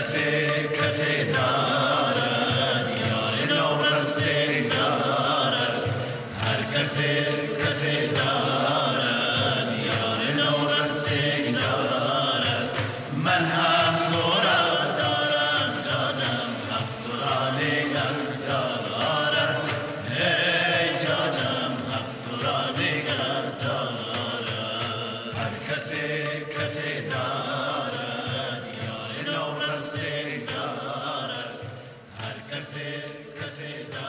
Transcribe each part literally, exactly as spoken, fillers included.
کسی کسی دارد یار نو بسی دارد هر کسی کسی دارد یار نو بسی دارد من هم تو را دارم جانم هم تو را نگه دارد ای جانم هم تو را نگه دارد هر کسی کسی دارد یار نو بسی دارد هر کسی کسی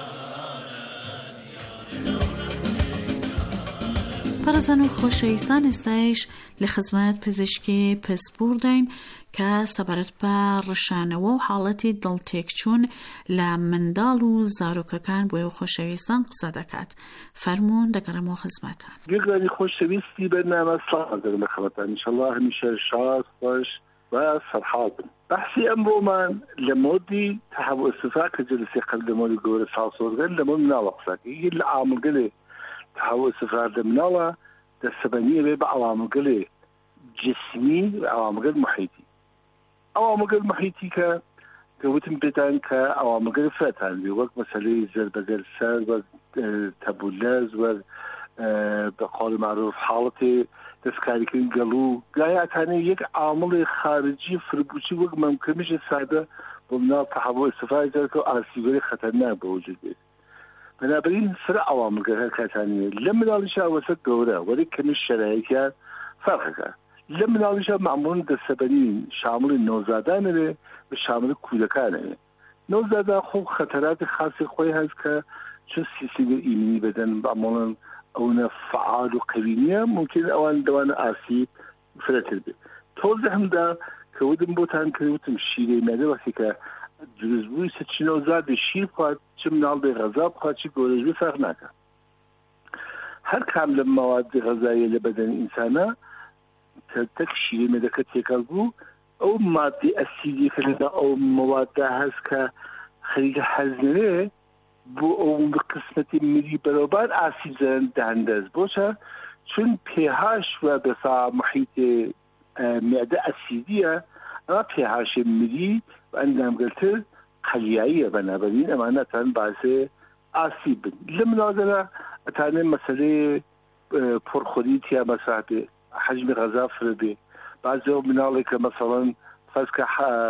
دارد یار نو بسی دارد. پرزن و خوشایستان استایش لخدمت پزشکی پس بردین که سبرت بر شانه و حالتی دلتێکچوون لە منداڵ و زارۆکەکان بۆ خۆشەویستان قسە دەکات. فەرموون دەگەڕێمەوە خزمەتان. گەگەری خۆشەویستی بەرنامە سڵام دەکەم لە خەڵاتان ئینشەڵڵا هەمیشە شاد خۆش و سەرحال بن. بەحسی ئەمڕۆمان لە مۆردی تەحول ئیستیفا کە جلسەی قبل لە مۆردی گەورە ساڵسۆزگەن لە مۆرد مناڵە قسەکە یەک لە عامڵگەلێ تەحول ئیستیفا لە مناڵە دەستەبەنیە بێ بە عوامڵگەلێ جسمی و عوامڵگەل محیطی. عوامڵگەل محیطی کە گەوتم بێتان کە عوامڵگەل فرەتان بێ وەک مەسەلەی زەربەگەرسەر وەک تەبولەز وەک بەقول معروف حاڵەتێ دەستکاریکردن گەڵوو گایاتانێ یەک عامڵی خارجی فربوچی وەک مەمکەمیشە سادە بۆ مناڵ تەحول ئیستیفای دەکە و ئاسیبەری خەتەرناک بە وجود بێت. بنابراین سر عوامڵگەل هەر کاتانەیە لە مناڵیشا وەسە گەورە وەری کەمیش شەرایەتیان فەرقەکە. لە مناڵیشا معموڵن دەستەبەنین شامڵی نۆزادانەوێ بە شامڵی کودەکانەوێ. نۆزادا خۆ خەتەراتی خاصی خۆی هەست کە چون سیستمی ئیمنی بەدەن معموڵن ئەوە فعال و قەوی نییە ممکن ئەوان دەوانە ئاسیب فرەتر بێت. تۆزە هەمدا کە وتم بۆتان کردوتم شیرەی مێدە وەختی کە دروستبووی چ نۆزادی شیر بخوات چ مناڵ بێ غەزا بخوات چی گۆرەش بێ فەرق ناکات. هەر کام لە مەوادی غەزاییە لە بەدەنی ئینسانە تەک شیرەی مێدەکە تێکەڵ بوو ئەو مادی ئەسیدی کە لەدا ئەو مەواددا هەست کە خەریکە حەزنەوێ بۆ ئەو قسمەتی ملی بەرەوبار ئاسیب زەرەن دەهەندەست بۆچە چون پێهاش و بەسا محیطی معدە ئەسیدیە ئەمە پێهاشی ملی و ئەندامگەرتر قەلیاییە بەنابەرین ئەمانەتان باسێ ئاسیب بن. لە مناڵدەدا ئەتانێ مەسەلەی پڕخۆری تیا مەسا بێ حجمی غەزا فرە بێ بعضێ مناڵێک کە مەسەڵەن فەرزکە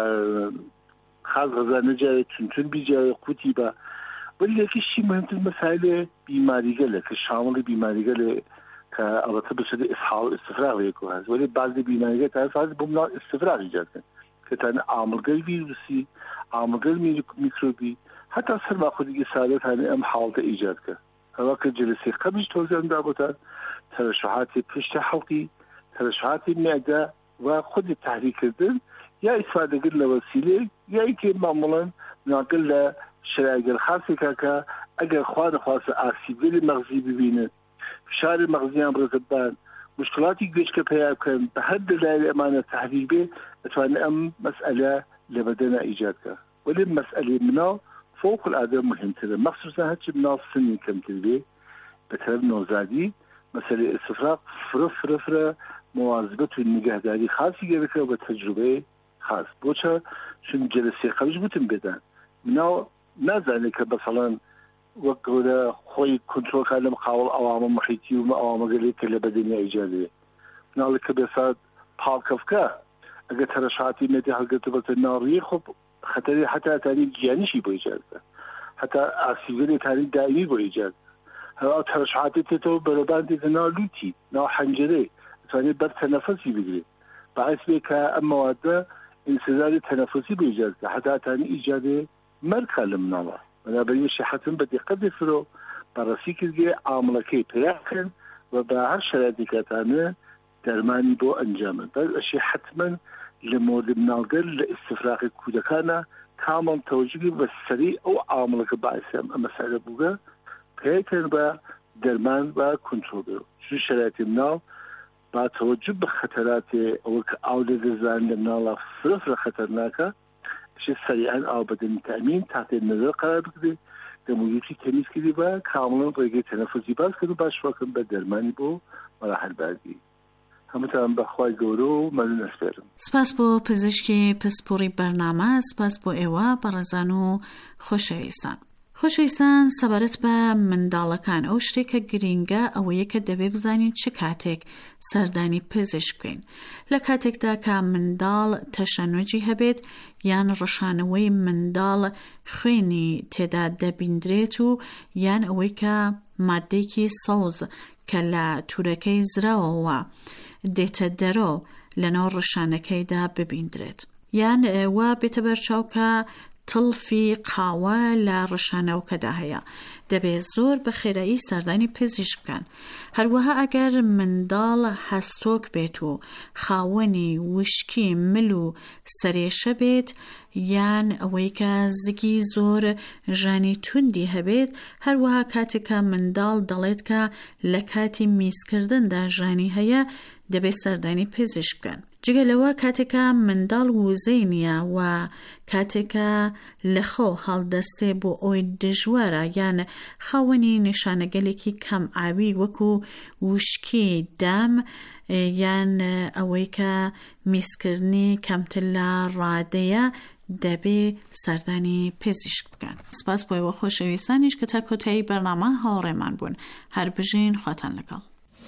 خاز غەزا نەجارێت چونچون بیجارێ قوتی بە ولی یەکیشی مهمتر مەسایلێ بیماریگەلە کە شامڵی بیماریگەلێ کە ئەڵەتە بەسەری ئیسحاڵ ئیستفراغێکۆ هەست ولی بعضی بیماریگە تا فاز بۆ مناڵ ئیستفراغ ایجادکەن کە تانە ئامڵگەی ڤیروسی ئامڵگەی میکرۆبی هەتا سەرماخودێکی سادەتانێ ئەم حاڵتە ئیجادکە. ئەوە کە جلسەی قبلیش تۆزیاندا بۆتان تەرەشحاتی پشتی حەڵقی تەرەشحاتی معدە و خودی تحریکردن یا ئیستفادەکردن لە وەسیلەیەک یا ئیکێ معموڵەن ناگەل لە شرایگەر خاصێکە کە ئەگەر خوا نەخواستە ئاسیبگەری مەغزی ببینن فشاری مەغزیان بڕزبان مشکلاتی گوێچکە پەیا بکەن بە هەر دەلایل ئەمانە تحریک بێ ئەتوانێت ئەم مەسئلە لە بەدەنە ئیجادکە. ولی مەسئلەی مناڵ فوق العادە مهمترە مەخصوصا هەرچی مناڵ سنی کەمتر بێ بەتەرەف نۆزادی مەسەلەی ئیستفراغ فرە فرە فرە مواظبەت و نیگەهداری خاصی گەرەکە بە تەجروبەی خاص بۆچە چون جلسەی قبلیش گوتم بێدان مناڵ نازانێت کە بەسەڵەن وەک گەورە خۆی کۆنترۆلکار لەم قاوڵ ئەوامە محیطی و ئەوامەگەلێک کە لە بەدەنیا ئیجادێ مناڵێک کە بێسات پاڵکەفکە ئەگەر تەرەشحاتی مێدە هەڵگرتە بەتە ناڕیە خۆ خەتەری حتا تانی گیانیشی بۆ ئیجادکە حتا ئاسیبگەری تانی دائیمی بۆ ئیجاد هەوا تەرەشحاتی تێتەوە بەرەبان دێتە ناو لوتی ناو حەنجەرەی ئەتوانێت بەر تەنەفەسی بگرێت باعث بێ کە ئەم مەوادە انسداد تنفسی به ایجاد که حتی تانی ایجاد مرگ کلم نما بنابراین شحتم به دقت فرو بررسی کرده عاملکی پیدا کن و به هر شرایطی که تانه درمانی بو انجام بده. اشی حتما لمورد منالگل لاستفراغ کودکانه کامل توجیهی و سریع او عاملک باعث مسئله بوده پیدا کن و درمان و کنترل. چون شرایط منال با توجه به خطرات او که اولاد زن منال فرفر خطرناکه اشی سریعا آب بدن تأمین تحت نظر قرار بگیره دمویوتی تمیز کردی و کاملا رگه تنفسی باز کرد و باش واکن به درمانی بو مراحل بعدی. هەمووتان بەخوای گەورە و مەلوون ئەسپێرم. سپاس بۆ پزیشکی پسپۆڕی بەرنامە، سپاس بۆ ئێوە بەڕێزان و خۆشەویستان. خۆشەویستان، سەبارەت بە منداڵەکان ئەو شتێکە گرینگە ئەوەیە کە دەبێ بزانین چ کاتێک سەردانی پزیشک بکەین. لە کاتێکدا کە منداڵ تەشەنۆجی هەبێت یان ڕەشانەوەی منداڵ خوێنی تێدا دەبیندرێت و یان ئەوەی کە مادەیەکی سەوز کە لە تورەکەی زراوەوە دێتە دەرۆ لەناو ڕەشانەکەیدا ببیندرێت، یان وا بێتە بەرچاو کە تڵفی قاوە لە ڕەشانەوەکەدا هەیە، دەبێت زۆر بە خێرایی سەردانی پزیشک بکەن. هەروەها ئەگەر منداڵ هەستۆک بێت و خاوەنی وشکی مل و سەرێشە بێت یان ئەوەی کە زگی زۆر ژانی توندی هەبێت، هەروەها کاتێکە منداڵ دەڵێت کە لە کاتی میزکردندا ژانی هەیە، دەبێت سەردانی پزیشک بکەن. جگە لەوە کاتێکە منداڵ وزەی نییە و کاتێکە لەخۆ هەڵدەستێ بۆ ئەوی دژوارە یان خاوەنی نیشانەگەلێکی کەم ئاوی وەکو وشکی دام یان ئەوەی کە میزکردنی کەمتر لە ڕادەیە، دەبێ سەردانی پزیشک بکەن. سپاس بۆ ئێوە خۆشەویستانیش کە تا کۆتایی بەرنامە هاوڕێمان بوون. هەر بژین، خواتان لەگەڵ.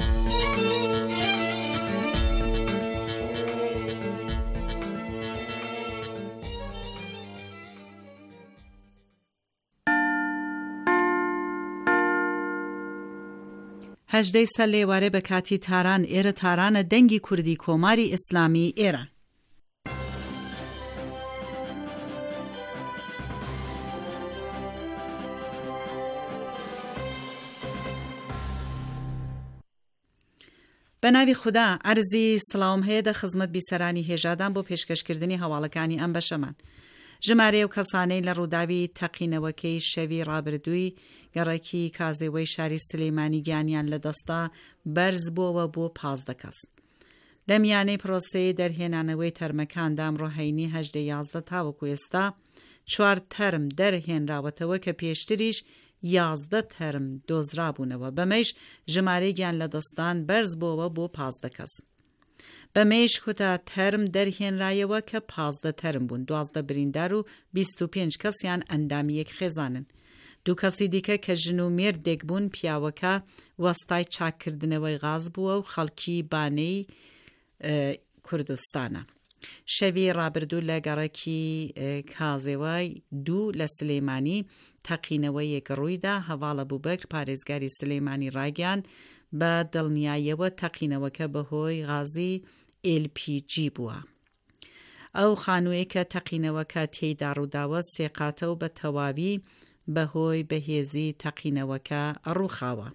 هەژدەی سەر لێوارێ بە کاتی تاران ئێرە تارانە دەنگی کوردی کۆماری ئیسلامی ئێرە. بە ناوی خوددا عەرزی سڵاوم هەیە دە خزمەت بیسەرانی هێژادان بۆ پێشکەشکردنی هەواڵەکانی ئەم بەشەمان. ژمارە و کەسانەی لە ڕووداوی تەقینەوەکەی شەوی ڕابردووی گەڕێکی کازێوەی شاری سلەیمانی گیانیان لە دەستا بەرز بووەوە بۆ پازدە کەس. لە میانەی پرۆسەی دەرهێنانەوەی تەرمەکاندا ئەمڕۆهەینی هەژدە یازدە تاوەکو ئێستا چوار تەرم دەرهێنراوەتەوە کە پێشتریش یازدە تەرم دۆزرابوونەوە. بەمەش ژمارەی گیان لە دەستان بەرز بووەوە بۆ پازدە کەس. بەمەش کوتا تەرم دەرهێنرایەوە کە پازدە تەرم بوون، دوازدە بریندار و بیست و پێنج کەسیان ئەندامیەک خێزانن. دوو کەسی دیکە کە ژن و مێردێک بوون، پیاوەکە وەستای چاککردنەوەی غاز بووە و خەڵکی بانەی کوردستانە. شەوی ڕابردوو لە گەڕێکی کازێوای دوو لە سلەیمانی تەقینەوەی یەک ڕوویدا. هەواڵە بووبەکر پارێزگاری سلەیمانی ڕاگەیاند بە دڵنیاییەوە تەقینەوەکە بەهۆی غازی ئێل پی جی بووە. ئەو خانوویە کە تەقینەوەکە تێیدا ڕووداوە سێقاتە و بە تەواوی بەهۆی بەهێزی تەقینەوەکە ڕووخاوە.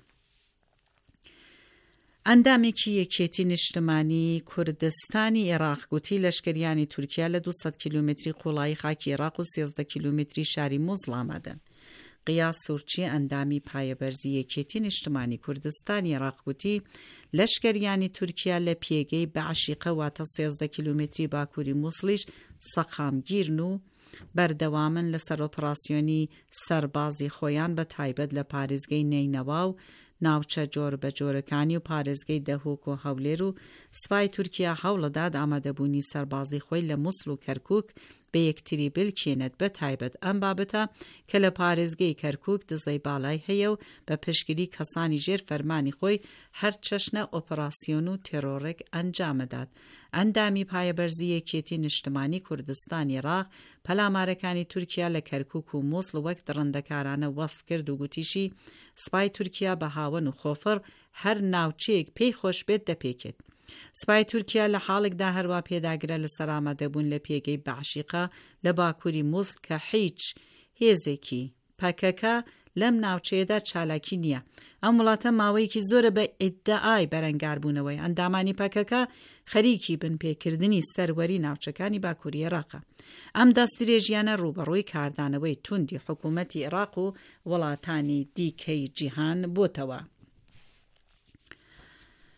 ئەندامێکی یەکێتی نیشتمانی کوردستانی عێراق گوتی لەشکریانی تورکیا لە دووسەد کیلومتری قوڵایی خاکی عێراق و سێزدە کیلومتری شاری مووزڵ ئامادەن. قیاس سوورچی ئەندامی پایەبەرزی یەکێتی نیشتمانی کوردستانی عێراق گوتی لەشکریانی تورکیا لە پێگەی بەعشیقە واتە سێزدە کیلومتری باکووری مووسڵیش سەقامگیرن و بەردەوامن لەسەر ئۆپراسیۆنی سەربازی خۆیان بە تایبەت لە پارێزگەی نەینەوا و ناوچە جۆر بە جۆرەکانی و پارێزگەی دەهۆک و هەولێر و سوپای تورکیا هەوڵەداد ئامادەبوونی سەربازی خۆی لە مووسڵ و کەرکووک بە یەکتری بلکێنێت بە تایبەت ئەم بابەتە کە لە پارێزگەی کەرکووک دزەی باڵای هەیە و بە پشگیری کەسانی ژێر فەرمانی خۆی هەر چەشنە ئۆپراسیۆن و تێرۆڕێک ئەنجامەدات. ئەندامی پایەبەرزی یەکێتی نیشتمانی کوردستانی عێراق پەلامارەکانی تورکیا لە کەرکووک و مووسڵ وەک دڕندەکارانە وەسف کرد و گوتیشی سوپای تورکیا بە هاون و خۆفر هەر ناوچەیەک پێی خۆش بێت دەپێکێت. سوپای تورکیا لە حاڵێکدا هەروە پێداگرە لە سەرامەدەبوون لە پێگەی بەعشیقە لە باکووری مووسڵ کە هیچ هێزێکی پەکەکە لەم ناوچەیەدا چالاکی نییە. ئەم وڵاتە ماوەیەکی زۆرە بە ئیدعای بەرەنگاربوونەوەی ئەندامانی پەکەکە خەریکی بنپێکردنی سەروەری ناوچەکانی باکووری عێراقە. ئەم دەستدرێژیانە ڕوبەڕووی کاردانەوەی توندی حکوومەتی عێراق و وڵاتانی دیکەی جیهان بۆتەوە.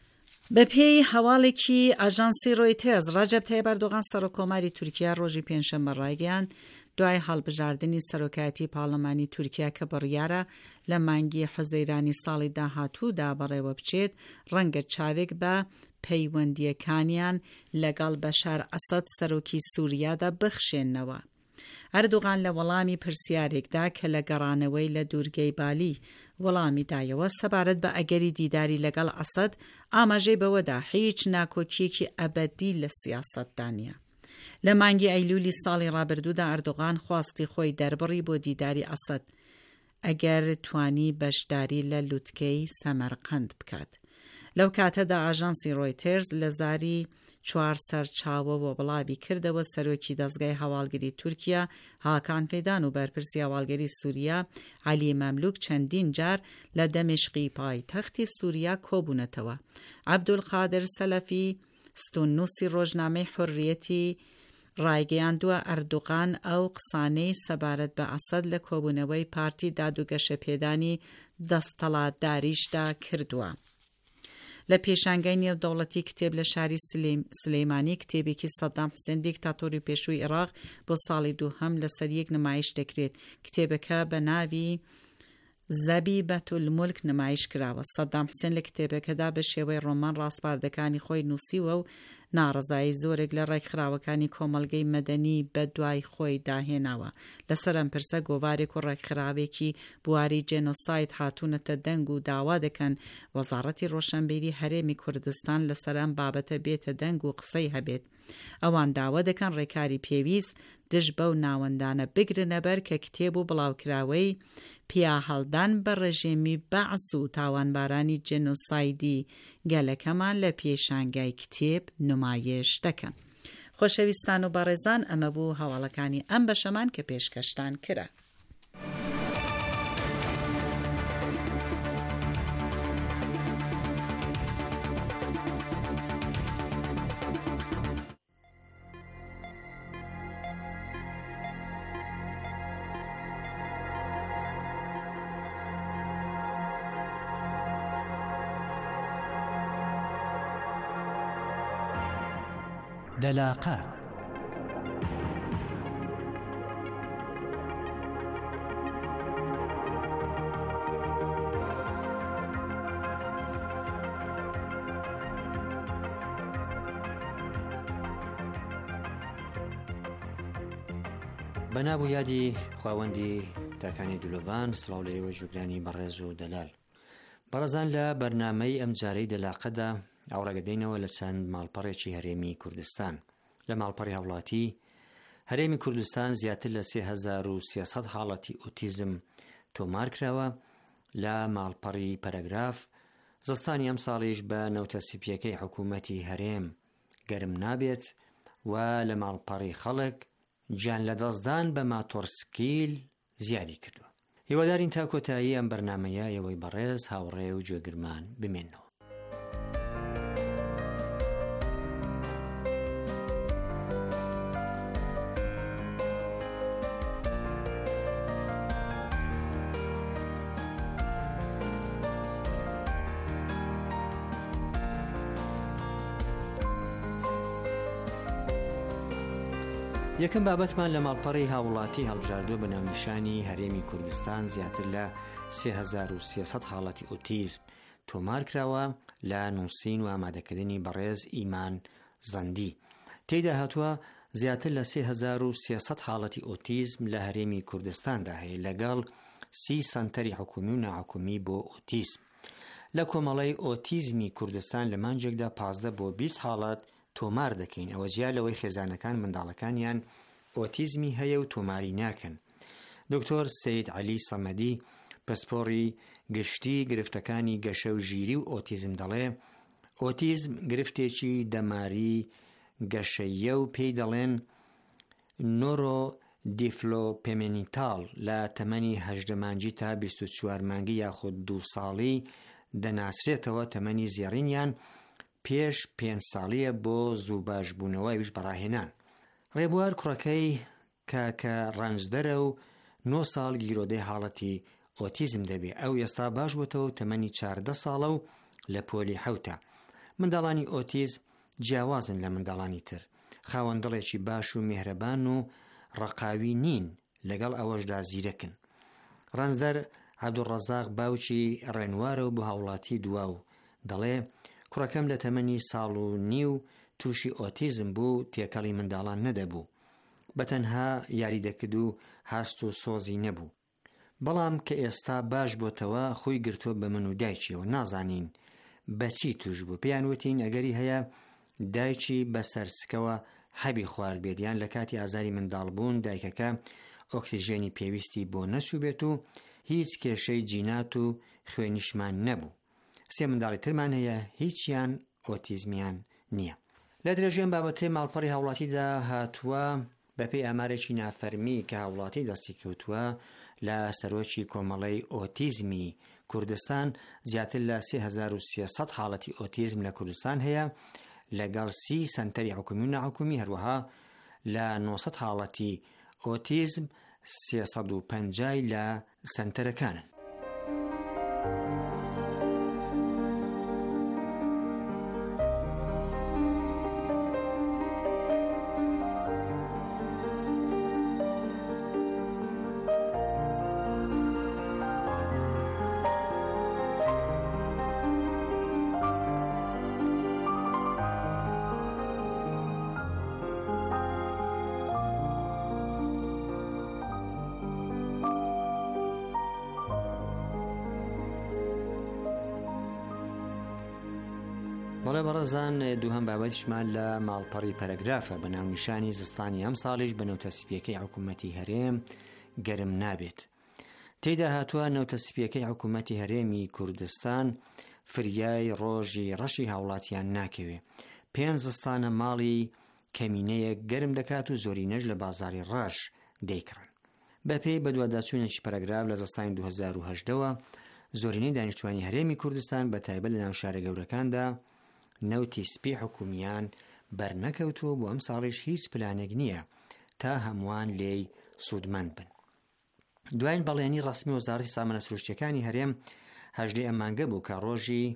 بە پێی هەواڵێکی ئاژانسی ڕۆیتێرز ڕەجەب تایب ئەردۆغان سەرۆکۆماری تورکیا ڕۆژی پێنجشەممە ڕایگەیاند دوای هەڵبژاردننی سەرۆکایەتی پاڵەمانی تورکیا کە بڕیارە لە مانگی حوزەیرانی ساڵی داهاتوودا بەڕێوە بچێت ڕەنگە چاوێک بە پەیوەندیەکانیان لەگەڵ بەشار ئەسەد سەرۆکی سووریادا بخشێننەوە. ئەردوغان لە وەڵامی پرسیارێکدا کە لە گەڕانەوەی لە دوورگەی بالی وەڵامی دایەوە سەبارەت بە ئەگەری دیداری لەگەڵ ئەسەد ئاماژەی بەوەدا هیچ ناکۆکیەکی ئەبەدی لە سیاسەتدا نیە. لە مانگی ئەیلولی ساڵی ڕابردوودا ئەردوغان خواستی خۆی دەربڕی بۆ دیداری ئەسەد ئەگەر توانی بەشداری لە لوتکەی سەمەرقەند بکات. لەو کاتەدا ئاژانسی ڕۆیتێرز لە زاری چوار سەرچاوە بۆ بڵاوی کردەوە سەرۆکی دەستگای هەواڵگری تورکیا هاکان فەیدان و بەرپرسی هەواڵگەری سووریا عەلی مەملوک چەندین جار لە دەمشقی پایتەختی سووریا کۆبوونەتەوە. عەبدولقادر سەلەفی ستونوسی ڕۆژنامەی حورریەتی ڕایگەیاندووە ئەردوغان ئەو قسانەی سەبارەت بە ئەسەد لە کۆبوونەوەی پارتی دادوگەشەپێدانی دەستەڵاتداریشدا کردووە. لە پێشانگای نێودەوڵەتی کتێب لە شاری سلەیمانی کتێبێکی سەدام حوسێن دیکتاتۆری پێشووی عێراق بۆ ساڵی دووهەم لەسەر یەک نمایش دەکرێت. کتێبەکە بە ناوی زەبیبەتولمولک نمایش کراوە. سەدام حوسێن لە کتێبەکەدا بە شێوەی ڕۆمان ڕاستپاردەکانی خۆی نووسیوە و ناڕزایی زۆرێک لە ڕێکخراوەکانی کۆمەلگەی مەدەنی بە دوای خۆی داهێناوە. لەسەر ئەم پرسە گۆڤارێک و ڕێکخراوێکی بواری جێنۆساید هاتوونەتە دەنگ و داوا دەکەن وەزارەتی ڕۆشنبیری هەرێمی کوردستان لەسەر ئەم بابەتە بێتە دەنگ و قسەی هەبێت. ئەوان داوا دەکەن ڕێکاری پێویست دژ بەو ناوەندانە بگرنە بەر کە کتێب و بڵاوکراوەی پیاهەڵدان بە ڕژێمی بەعس و تاوانبارانی جێنۆسایدی گەلەکەمان لە پێشانگای کتێب نمایش دەکەن. خۆشەویستان و بەڕێزان، ئەمە بوو هەواڵەکانی ئەم بەشەمان کە پێشکەشتان کرا. دەلاقە بەنابوو یادی خواوەندی تاکانی دولۆڤان سڵاو لە ئێوە ژوگرانی بەڕێز و دەلال. بەڕێزان، لە بەرنامەی ئەم جارەی دەلاقەدا ئاوڕێگەدەینەوە لە چەند ماڵپەڕێکی هەرێمی کوردستان. لە ماڵپەڕی هەوڵاتی هەرێمی کوردستان زیاتر لە سێ هەزار و سێسەد حاڵەتی ئۆتیزم تۆمار کراوە. لە ماڵپەڕی پەرەگراف زستانی ئەم ساڵیش بە نەوتەسیپیەکەی حکوومەتی هەرێم گەرم نابێت و لە ماڵپەڕی خەڵک گیان لە دەستدان بە ماتۆرسکیل زیادی کردووە. هیوادارین تا کۆتایی ئەم بەرنامەیە ئێوەی بەڕێز هاوڕێ و گوێگرمان بمێنەوە. یەکەم بابەتمان لە ماڵپەڕی هاوڵاتی هەڵبژاردووە بە ناونیشانی هەرێمی کوردستان زیاتر لە سێ هەزار و سێسەد حاڵەتی ئۆتیزم تۆمار کراوە لە نووسین و ئامادەکردنی بەڕێز ئیمان زەندی. تێیدا هاتووە زیاتر لە سێ هەزار و سێسەد حاڵەتی ئۆتیزم لە هەرێمی کوردستاندا هەیە لەگەڵ سی سەنتەری حکومی و ناحکومی بۆ ئۆتیزم. لە کۆمەڵی ئۆتیزمی کوردستان لە مانجێکدا پازدە بۆ بیست حاڵەت تۆمار دەکەین. ئەوە جیا لەوەی خێزانەکان منداڵەکانیان ئۆتیزمی هەیە و تۆماری ناکەن. دکتۆر سید عەلی سەمەدی پسپۆڕی گشتی گرفتەکانی گەشە و ژیری و ئۆتیزم دەڵێ ئۆتیزم گرفتێکی دەماری گەشەیە و پێی دەڵێن نۆرۆ دیفلۆپێمێنیتاڵ لە تەمەنی هەژدە مانگی تا بیست و چوار مانگی یاخود دوو ساڵی دەناسرێتەوە. تەمەنی زێڕینیان پێش پێنج ساڵیە بۆ زوو باش بوونەوەی وش بەڕاهێنان. ڕێبوار کوڕەکەی کاکە ڕەنجدەرە و نۆ ساڵ گیرۆدەی حاڵەتی ئۆتیزم دەبێ. ئەو ئێستا باش بووتەوە و تەمەنی چاردە ساڵە و لە پۆلی حەوتە. منداڵانی ئۆتیزم جیاوازن لە منداڵانی تر، خاوەندڵێکی باش و میهرەبان و ڕقاوی نین، لەگەڵ ئەوەشدا زیرەکن. ڕەنزدەر عەبدوڕەزاق باوکی ڕێنوارە و بۆ هاوڵاتی دوا و دەڵێ کوڕەکەم لە تەمەنی ساڵ و نی و تووشی ئۆتیزم بوو، تێکەڵی منداڵان نەدەبوو، بەتەنها یاری دەکرد و هاست و سۆزی نەبوو. بەڵام کە ئێستا باش بۆتەوە خۆی گرتۆ بە من و دایکیەوە، نازانین بەچی توش بوو. پێیان وتین ئەگەری هەیە دایکی بەسەر سکەوە هەبی خوارد بێت، یان لە کاتی ئازاری منداڵ بوون دایکەکە ئۆکسیژێنی پێویستی بۆ نەچوو بێت و هیچ کێشەی جینات و خوێنیشمان نەبوو. سێ منداڵی ترمان هەیە، هیچیان ئۆتیزمیان نییە. لە درێژێن بابەتەی ماڵپەڕی هاوڵاتیدا هاتووە بەپێی ئامارێکی نافەرمی کە هاوڵاتی دەستی کەوتووە لە سەرۆکی کۆمەڵەی ئۆتیزمی کوردستان، زیاتر لە سێ هەزار و سێسەد حاڵەتی ئۆتیزم لە کوردستان هەیە، لەگەڵ سی سەنتەری حکومی و ناحکومی، هەروەها لە نۆسەد حاڵەتی ئۆتیزم سێسەد و پەنجای لە سەنتەرەکانن. بەڵێ بەڕێزان، دووهەم بابەتیشمان لە ماڵپەڕی پەرەگرافە. بە ناونیشانی زستانی ئەم ساڵیش بە نەوتەسپیەکەی حکوومەتی هەرێم گەرم نابێت. تێیدا هاتووە نەوتەسپیەکەی حکوومەتی هەرێمی کوردستان فریای ڕۆژی ڕەشی هاوڵاتیان ناکەوێ. پێنج زستانە ماڵی کەمینەیە گەرم دەکات و زۆرینەش لە بازاری ڕەش دەیکڕن. بەپێی بەدواداچوونێکی پەرەگراف لە زستانی دوو هەزار و هەژدەوە زۆرینەی دانیشتوانی هەرێمی کوردستان بە تایبەت لە ناو شارە گەورەکاندا نەوتی سپی حکومیان بەرنەکەوتووە، بۆ ئەم ساڵیش هیچ پلانێک نییە تا هەمووان لێی سوودمەند بن. دوایین بەڵێنی ڕسمی وەزارەتی سامانە سروشتیەکانی هەرێم هەژدەی ئەم مانگە بوو کە ڕۆژی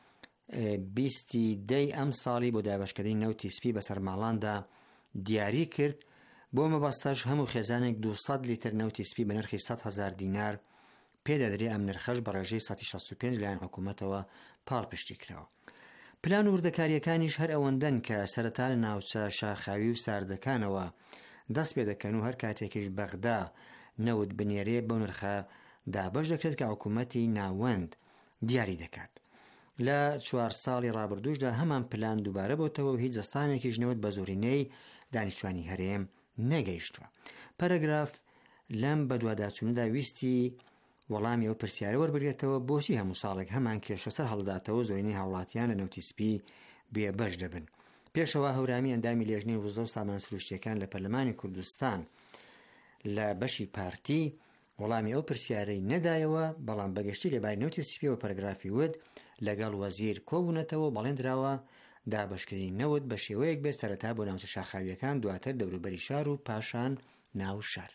بیستی دەی ئەم ساڵی بۆ دابەشکردنی نەوتی سپی بەسەر ماڵاندا دیاری کرد. بۆ مەبەستەش هەموو خێزانێک دووسەد لیتر نەوتی سپی بە نرخی سەد هەزار دینار پێدەدرێ. ئەم نرخەش بە ڕێژەی سەد و شەست و پێنج لایەن حکوومەتەوە پاڵپشتی کراوە. پلان و وردەکاریەکانیش هەر ئەوەندەن کە سەرەتا لە ناوچە شاخاوی و ساردەکانەوە دەست پێ دەکەن و هەر کاتێکیش بەغدا نەوت بنێرێ بەو نرخە دابەش دەکرێت کە حکوومەتی ناوەند دیاری دەکات. لە چوار ساڵی ڕابردووشدا هەمان پلان دووبارە بۆتەوە و هیچ جەستانێکیش نەوت بە زۆرینەی دانیشتوانی هەرێم نەگەیشتووە. پەرەگراف لەم بەدواداچووندا ویستی وەڵامی ئەو پرسیارە وەربگرێتەوە بۆچی هەموو ساڵێک هەمان کێشە سەر هەڵداتەوە زۆرینەی هاوڵاتیان لە نەوتی سپی بێبەش دەبن. پێشەوە هەورامی ئەندامی لێژنەی وزە و سامان سروشتیەکان لە پەرلەمانی کوردستان لە بەشی پارتی وەڵامی ئەو پرسیارەی نەدایەوە، بەڵام بەگشتی لەباری نەوتی سپی و پەرەگرافی ود لەگەڵ وەزیر کۆبوونەتەوە بەڵێنراوە دابەشکردنی نەوت بە شێوەیەک بێت سەرەتا بۆ ناوچە شاخاویەکان، دواتر دەوروبەری شار و پاشان ناو شار.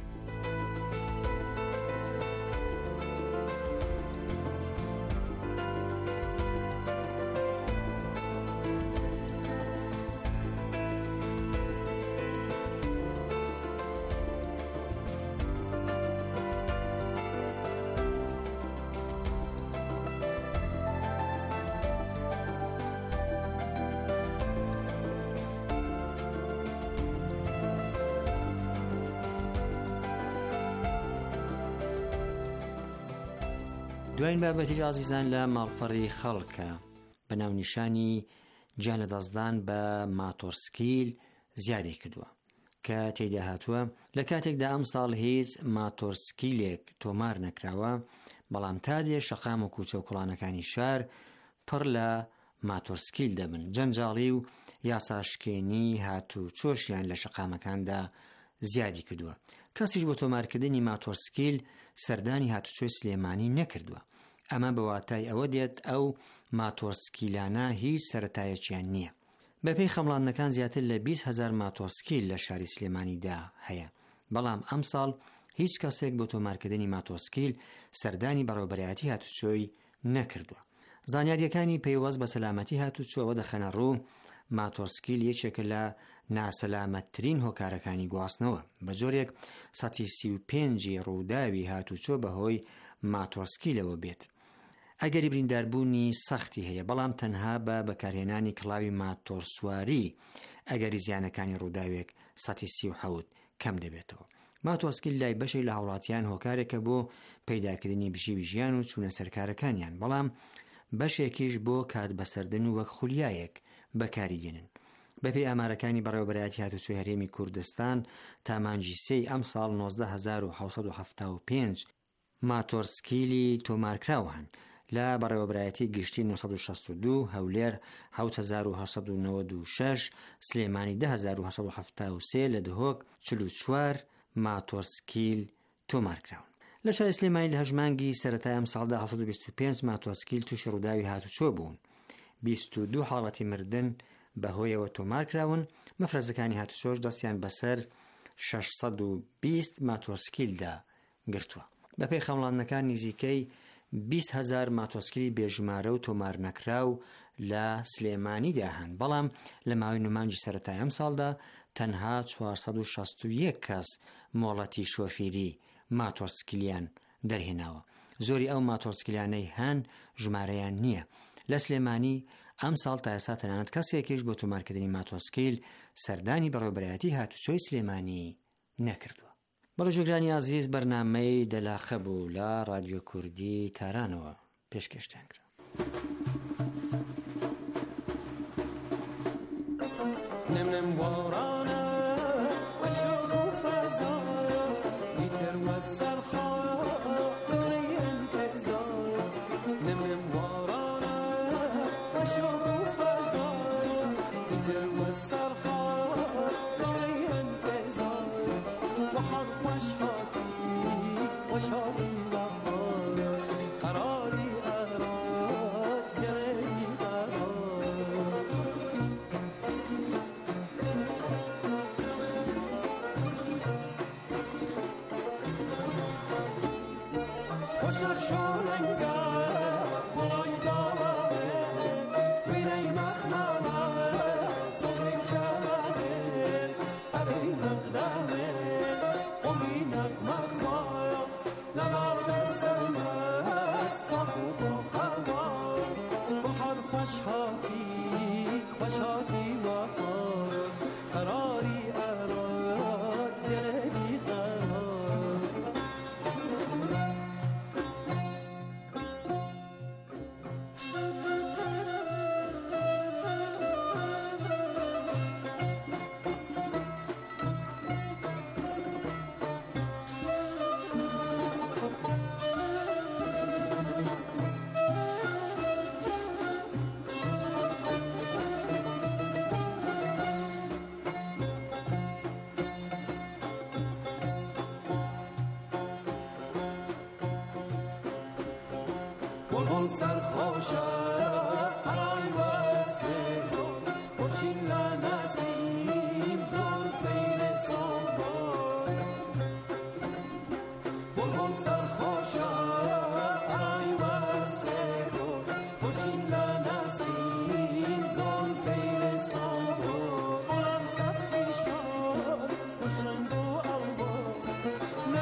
دوایین بابەتی ئازیزان لە ماڵپەڕی خەڵکە بە ناونیشانی گیان لە دەستدان بە ماتۆرسکیل زیادی کردووە کە تێیدا هاتووە لە کاتێکدا ئەم ساڵ هیچ ماتۆرسکیلێک تۆمار نەکراوە، بەڵام تا دێ شەقام و کوچە و کوڵانەکانی شار پڕ لە ماتۆرسکیل دەبن. جەنجاڵی و یاساشکێنی هاتوو چۆشیان لە شەقامەکاندا زیادی کردووە. کەسیش بۆ تۆمارکردنی ماتۆرسکیل سەردانی هاتوچۆی سلێمانی نەکردووە. ئەمە بەواتای ئەوە دێت ئەو ماتۆرسکیلانە هیچ سەرەتایەکیان نییە. بەپێی خەمڵاندنەکان زیاتر لە بیست هەزار ماتۆرسکیل لە شاری سلێمانیدا هەیە، بەڵام ئەم ساڵ هیچ کەسێک بۆ تۆمارکردنی ماتۆرسکیل سەردانی بەڕێوەبەرایەتی هاتوچۆی نەکردووە. زانیاریەکانی پەیوەست بە سەلامەتی هاتوچۆوە دەخەنە ڕوو ماتۆرسکیل یەکێکە لە ناسەلامەتترین هۆکارەکانی گواستنەوە. بە جۆرێک سەتی سی و پێنجی ڕووداوی هاتوچۆ بەهۆی ماتۆرسکیلەوە بێت. ئەگەری برینداربوونی سەختی هەیە، بەڵام تەنها بە بەکارهێنانی کڵاوی ماتۆرسواری ئەگەری زیانەکانی ڕووداوێک سەتی سی و حەوت کەم دەبێتەوە. ماتۆرسکیل لای بەشەی لە هاوڵاتیان هۆکارێکە بۆ پەیداکردنی بژیوی ژیان و چوونە سەرکارەکانیان، بەڵام بەشێکیش بۆ کات بەسەردن و وەک خولیایەک بەکاری دێنن. بەپێی ئامارەکانی بەڕێوەبەرایەتی هاتوچۆی هەرێمی کوردستان تا مانگی سێی ئەم ساڵ نۆزدە هەزار و حەوت سەد و هەفتاد و پێنج ماتۆرسکیلی تۆمارکراوە هەن. لە بەڕێوەبەرایەتی گشتی نۆ سەد و شەست و دوو، هەولێر حەوت هەزار و هەشت سەد و نەوەت و شەش، سلێمانی دە هەزار و هەشت سەد و هەفتاد و سێ، لە دهۆک چل و چوار ماتۆرسکیل تۆمارکراون. لە شاری سلێمانی لە هەژمانگی سەرەتای ئەم ساڵدا هەفت سەد و بیست و پێنج ماتۆرسکیل تووشی ڕووداوی هاتوچۆ بوون. بیست و دوو حاڵەتی مردن بەهۆیەوە تۆمارکراون. مەفرەزەکانی هاتوچۆش دەستیان بەسەر شەش سەد و بیست ماتۆرسکیلدا گرتووە. بەپێی خەمڵاندنەکان نزیکەی بیست هەزار ماتۆرسکیلی بێژمارە و تۆمار نەکراو لە سلێمانیدا هەن، بەڵام لە ماوەی نومانجی سەرەتای ئەم ساڵدا تەنها چوار سەد و شەست و یەک کەس مۆڵەتی شۆفێری ماتۆرسکیلیان دەرهێناوە. زۆری ئەو ماتۆرسکیلانەی هەن ژمارەیان نییە. لە سلێمانی ئەم ساڵ تا ئێستا تەنانەت کەسێکیش بۆ تۆمارکردنی ماتۆرسکیل سەردانی بەڕێوەبەرایەتی هاتوچۆی سلێمانی نەکردووە. بەڕێژەگرانی عەزیز، بەرنامەی دەلاخە بوو لە رادیۆ کوردی تارانەوە پێشکەشتان کرا.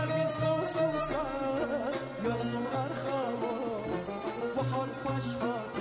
خوش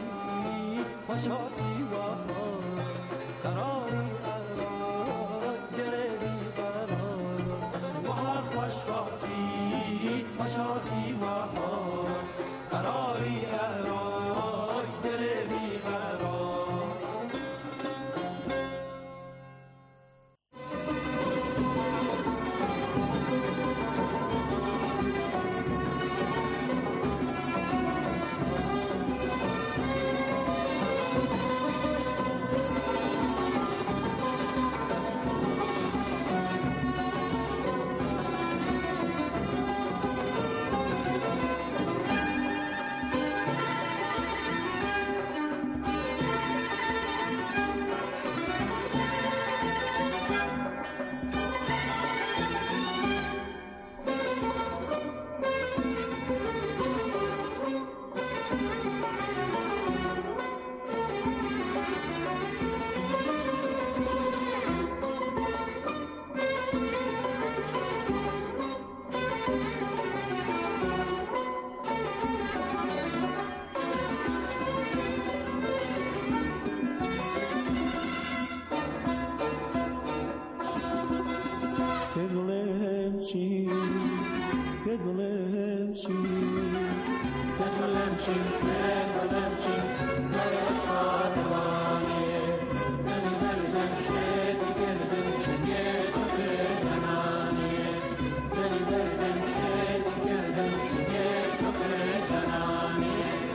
چی دلم چی دلم چی دلم چی دلم شادمانه دلم دلم شد دلم شنیش فدانه دلم دلم شد دلم شنیش فدانه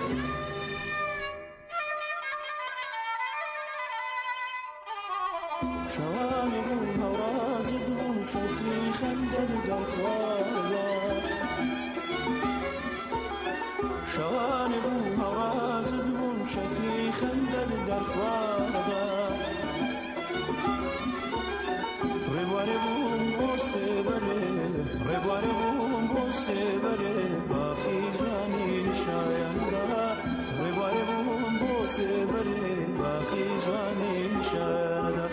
شواني بوها ورازد وشكلي خندل دخوايا شواني بوها ورازد وشكلي خندل دخوايا ربواني بوم بوسبري ربواني بوم بوسبري باخي جواني شايندا ربواني بوم بوسبري باخي جواني شايندا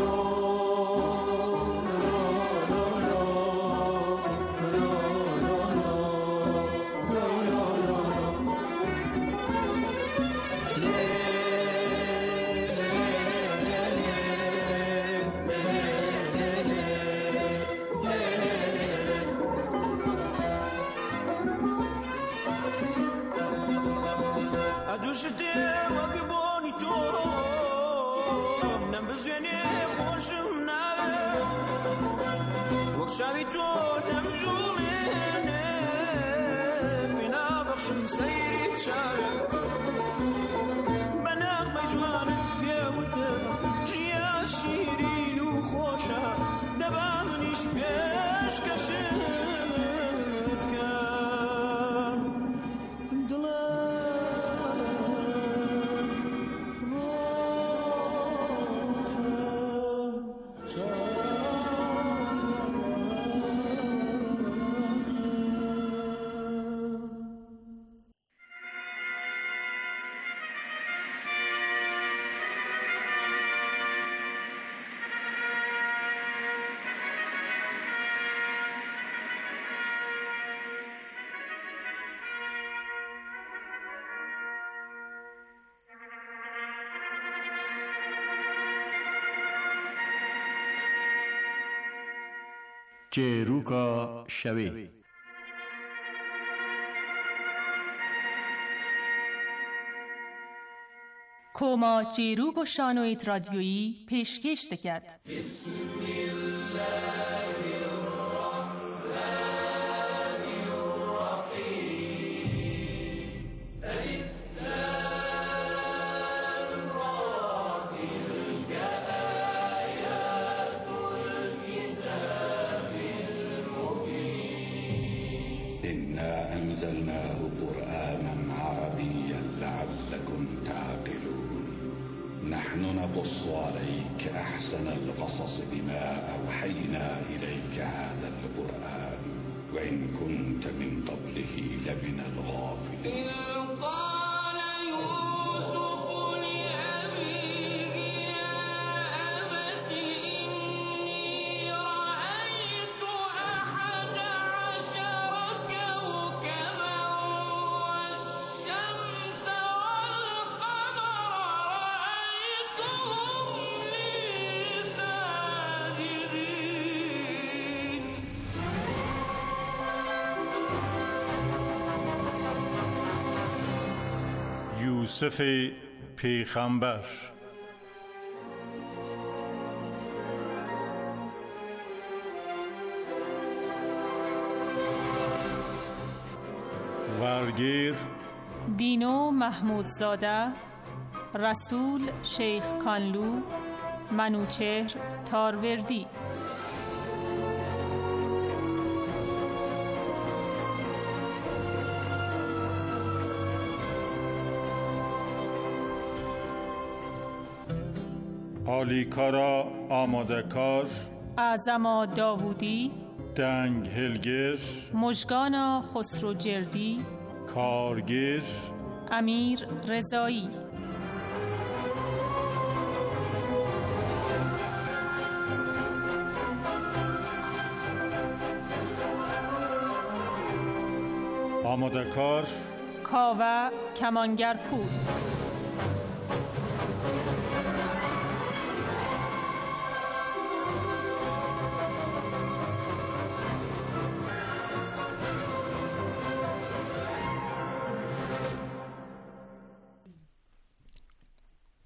شاوی تو نمجولینه بینا بخشم سیری چاره بناغ بجوانت پیوته جیا شیرین و خوشه دبامنیش پیش کشت کن جێروکە شەوێ کۆما جێروک و شانۆیت رادیۆیی پێشکەش دەکات. نقص عليك أحسن القصص بما أوحينا إليك هذا القرآن وإن كنت من قبله لمن الغافلين. یوسف پیغمبر. ورگیر دینو محمودزاده، رسول شیخ کانلو، منوچهر تاروردی. آلیکارا آماده کار، اعظما داوودی، دنگ هلگر، مژگانا خسرو جردی، کارگر، امیر رضایی. آماده کار، کاوه کمانگرپور.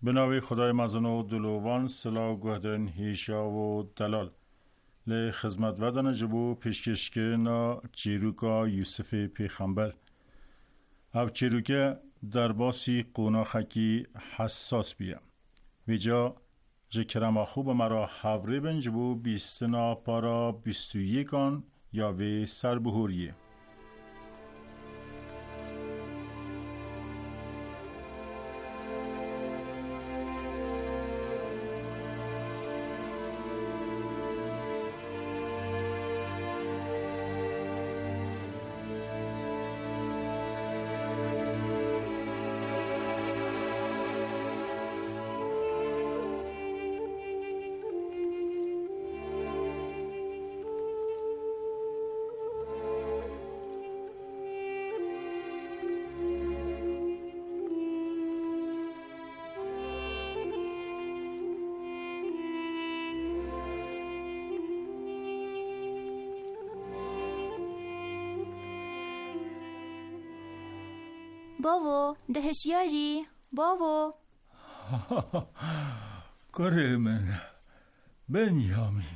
به نام خدای مزن و دلوان سلا گهدرن هیشا و دلال لی خدمت ودن جبو پیشکشکه نا چیروکا یوسف پیغمبر او چیروکه در باسی قوناخکی حساس بیم ویجا جکرم خوب مرا حوری بن جبو بیستنا پارا بیستو یکان یا وی سربهوریه باو دهشیاری باو کره من بنیامین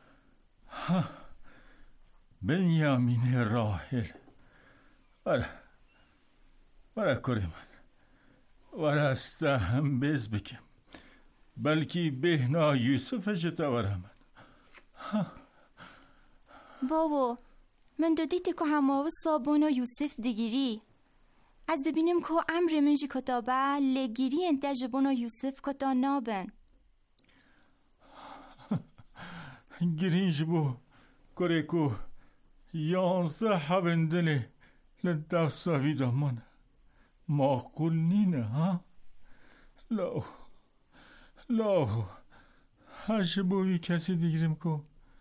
بنیامین راحل وره وره کره من وره استه هم بیز بکم بلکی بهنا یوسف جتا وره من باو من دو دیتی که همه صابون و یوسف دیگیری از دبینم که امر منجی کتابه لگیری انت جبون و یوسف کتا نابن گرینج بو کره کو یانزده هوندنه لدستاوی دامان معقول نینه ها لاو لاو هش بوی کسی دیگرم که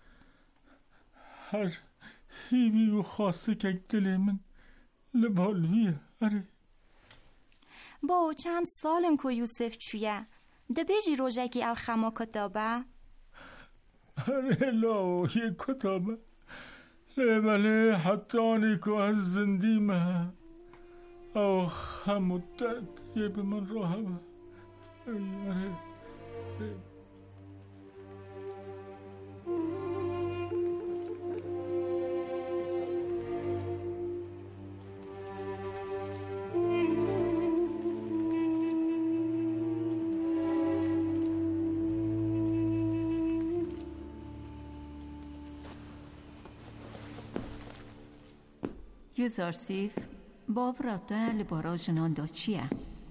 هر هیوی و خواسته که دل من لبالویه اره با چند سالن که یوسف چویه ده بیجی روژکی او خما کتابه اره لاو یه کتابه بله حتی آنی که از زندیمه او خمودت یه به من راهمه اره یوزارسیف باوراتا لبارا جنان دا چیه؟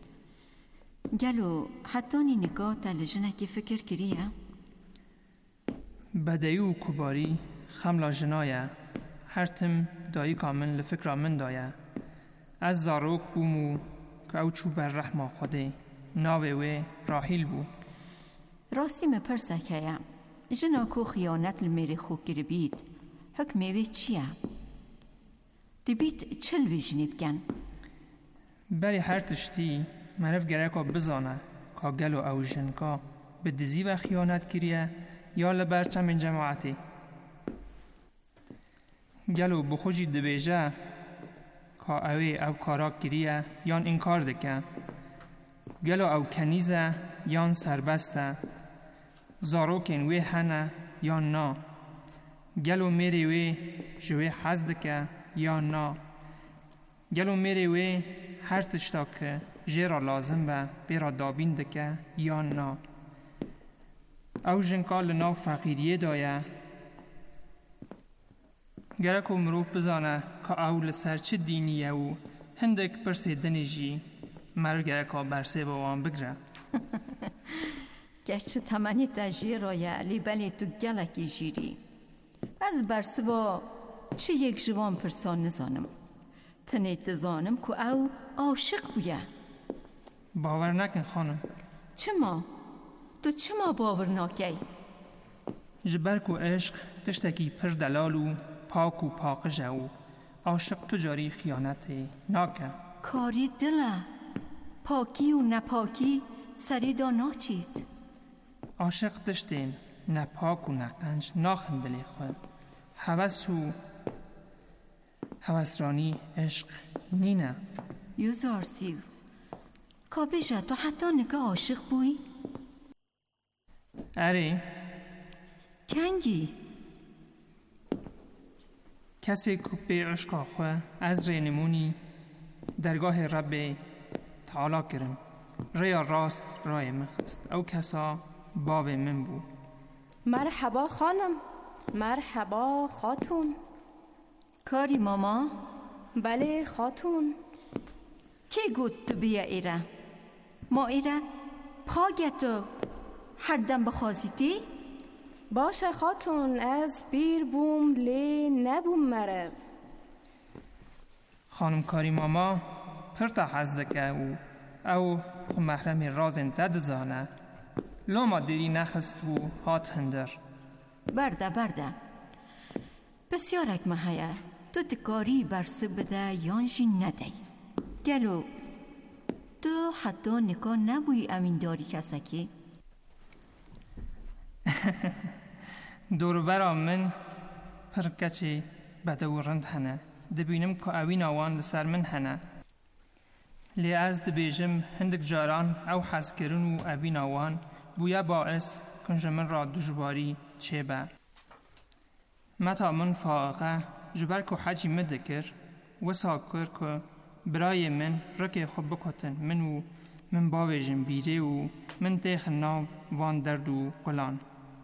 گلو حتی نی نگاه تا لجنکی فکر کریه؟ بدیو کباری خملا جنایه هرتم دایی کامن لفکر من دایه از زاروک بومو که او چو بر رحمه خوده ناوه و راحیل بو راستی مپرسکه جنا کو خیانت لمیری خوب گری بید حکمه وی چیه؟ دبیت چل ویجنی بگن بری هر تشتی مرف گره بزانه که گلو او جنکا به دزی و خیانت کریه یا لبرچم این جماعتی گلو بخوشی دبیجه که اوی او کارا کریه یان انکار دکه گلو او کنیزه یان سربسته زاروکن وی هنه یان نا گلو میری وی جوی حز دکه یا نا گلو میری وی هر تشتا که جیرا لازم به بیرا دابین دکه یا نا او جنکا لناو فقیریه دایه گرکو مروف بزانه که او لسر چه دینیه و هندک پرسی دنیجی مرو گرکا برسه بوان بگره گرچه تمنی تجیه رایه لی بلی تو گلکی جیری از برسه با چه یک جوان پرسان نزانم تنیت زانم که او عاشق بویه باور نکن خانم چه ما؟ تو چه ما باور ناکی؟ جبر کو عشق تشتکی پر دلالو پاک و پاقجه و عاشق تجاری خیانته ناکن کاری دله پاکی و نپاکی سری دا ناچید عاشق تشتین نپاک و نقنج ناخندلی خود حوث و حوثرانی عشق نینه یوزارسیو کابیجا تو حتی نگاه عاشق بوی؟ اره کنگی کسی که به عشق خواه از رینمونی درگاه رب تعالی کرم ریا راست رای مخست او کسا باو من بو. مرحبا خانم. مرحبا خاتون. کاری ماما؟ بله خاتون. کی گوت تو بیا ایره؟ ما ایره پاگتو هر دم بخوازیتی؟ باشه خاتون از بیر بوم لی نبوم مرو. خانم کاری ماما پرتا حزدکه او او خو محرم راز انتد زانه لو ما دیری نخست و هات هندر. برده برده بسیارک محیه تو تکاری برسه بده یانجی نده گلو تو حتی نکار نبوی امین داری کسکی؟ دور برا من پر کچی بده و رند هنه دبینم که اوین آوان لسر من هنه لی از دبیجم هندک جاران او حز کرن و اوین آوان بویا باعث کنج من را دجباری چه با متا من فاقه جبر که حجی مدکر و ساکر که برای من رکی خوب بکتن من و من باویجم بیره و من تیخ ناو وان درد و قلان.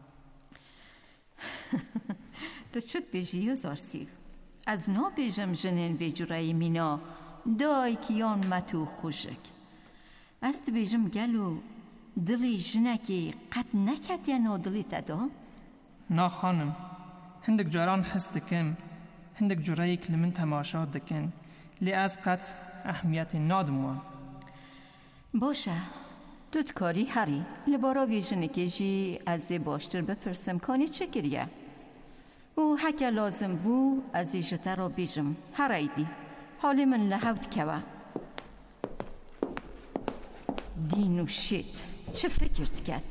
تو چود بیجی یوزار سیف از نا بیجم جنین بیجورای مینا دای کیان متو خوشک از تو بیجم گلو دلی جنکی قد نکت یا نا دلی تدا؟ نا خانم هندک جاران حس دکن هندک جورایی کلمن تماشا دکن لی از قد اهمیت نادموان. باشه تو کاری هری لبارا بیجنه که جی از باشتر بپرسم کانی چه گریه و حکه لازم بو از ایشتا را بیجم هر ایدی حالی من لحوت کوا دینو شید چه فکرت کد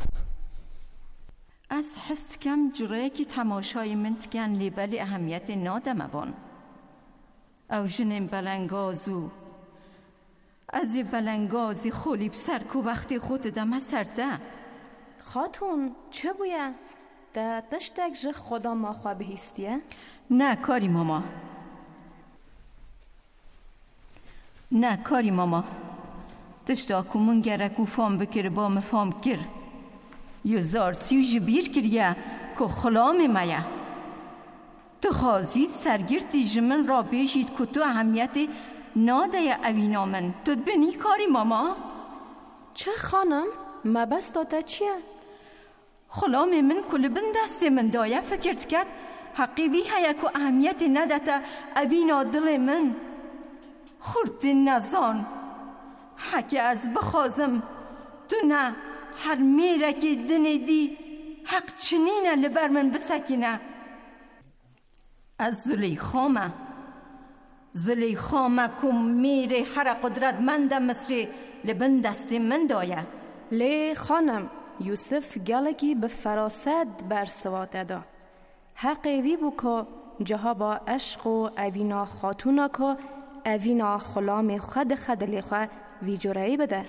از حس کم جرایی که تماشای من تکن لیبلی اهمیت نادم بان او جنین بلنگازو از بلنگازی خولی بسر که وقتی خود دمه سرده. خاتون چه بویه؟ ده تشتک جه خدا ما خواه بهیستیه؟ نه کاری ماما نه کاری ماما تشتا که من گرک و فام بکر با مفام کر یو زار سیو جبیر کریه که خلام مایه تو خوازی سرگرتی جمن را بیشید که تو اهمیت ناده یا اوینا من تو بینی کاری ماما؟ چه خانم؟ مبستاته چیه؟ خلام من کل بند دست من دایه فکرت کد حقی وی هیا که اهمیت نداته اوینا دل من خورد نزان حکی از بخوازم تو نه هر میره که دنی دی حق چنینه لبر من بسکینه از زلیخامه زلیخامه که میره هر قدرت منده مصری لبن دست من دایه. لی خانم یوسف گلکی به فراست بر سواته دا حقی وی بو که جها با عشق و اوینا خاتونا که اوینا خلام خد خد لیخواه وی جورایی بده.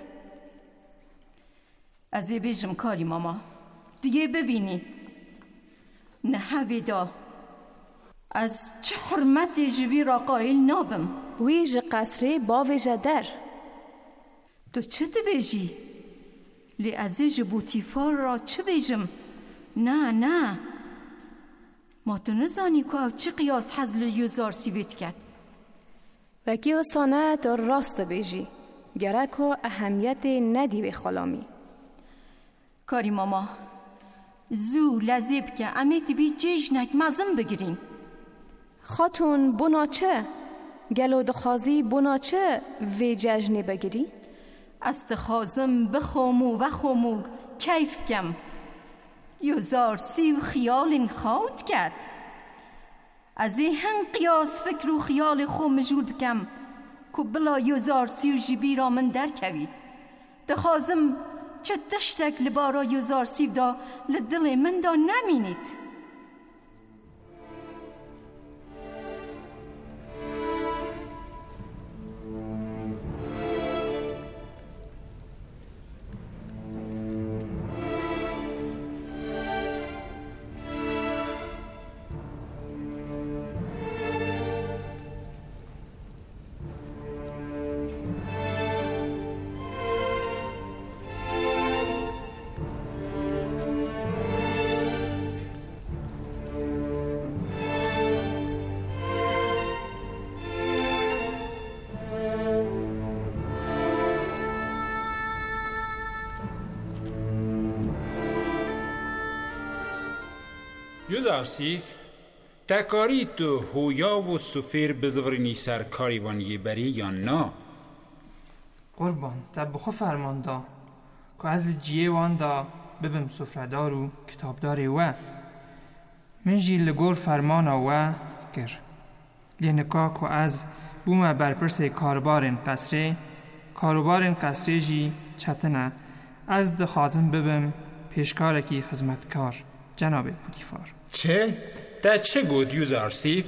از یه بیجم کاری ماما دیگه ببینی نه هویدا از چه حرمت جوی را قائل نابم ویج قصری با ویج در تو چه دی بیجی؟ لی از جبوتیفار را چه بیجم؟ نه نه ما تو نزانی که او چه قیاس حزل یوزار سیویت کد وکی استانه تو راست بیجی گره که اهمیت ندی به خلامی. کاری ماما زو لذیب که امیت بی جیجنک مزم بگیرین. خاتون بنا چه؟ گلو دخوازی بنا چه وی ججنی بگیری؟ استخوازم بخومو و خومو کیف کم یوزار سی و خیال خواهد کد از این هن قیاس فکر و خیال خو مجول بکم که بلا یوزار سی و جبی را من در کوید دخوازم چه تشتک لبارا یوزار سی دا لدل من دا نمینید. یوزارسیف تکاری تو هویا و سفیر بزورنی سر کاریوانی بری یا نه؟ قربان تبخو فرمان دا که از جیه وان دا ببم سفردار و کتابداری و من جی لگور فرمانا و گر لینکا که از بوم برپرس کاربارن قصره کاربارن قصره جی چتنه از دخوازم ببم پیشکارکی خدمتکار جناب پوتیفار. چه؟ تا چه گود یوزارسیف؟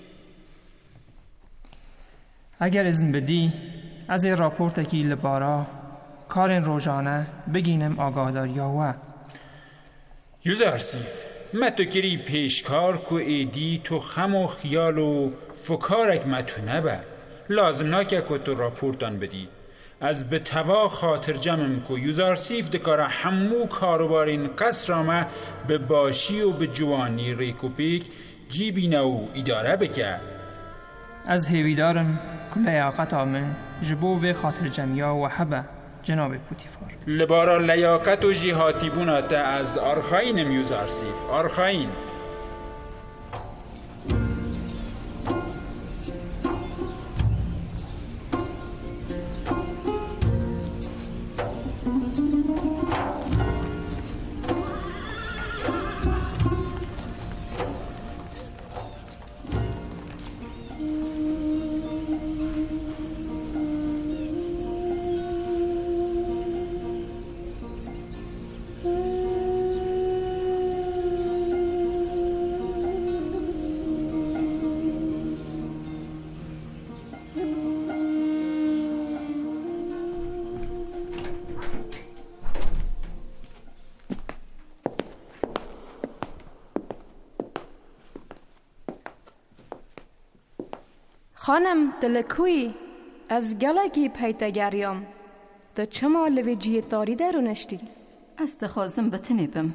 اگر ازن بدی از این راپورتکی لبارا کارن روزانه بگینم آگاهداریا و یوزارسیف ما تو کری پیشکار کو ایدی تو خم و خیال و فکارک ما تو نبه لازم ناکه که تو راپورتان بدی از به توا خاطر جمعم کو یوزارسیف دکاره همو کاروبارین قصر ما به باشی و به جوانی ریکوپیک جیبی نو اداره بکه از هیویدارم کل لیاقت آمن جبو و خاطر جمعیا و حبه جناب پوتیفار لبارا لیاقت و جهاتی بوناته از آرخاینم یوزارسیف آرخاین خانم دلکوی از گلگی پیتگریم ده چما لوی جیتاری درونشتی؟ از دخوازم بتنبم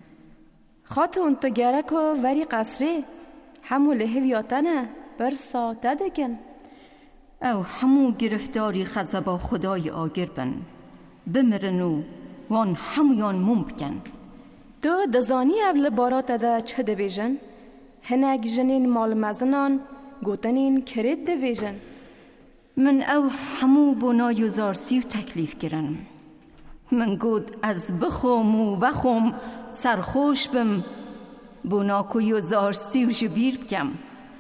خاتون تو گرکو وری قصری همو لحویاتنه بر ساته دکن او همو گرفتاری خزبا خدای آگر بن بمرنو وان همویان ممکن دو دزانی اول بارات ده چه دویژن؟ هنگ جنین مال مزنان گوتنین کرد دویژن من او همو بنا یوزارسیو تکلیف گرنم من گود از بخوم و بخوم سرخوش بم بنا کو یوزارسیو جبیر بکم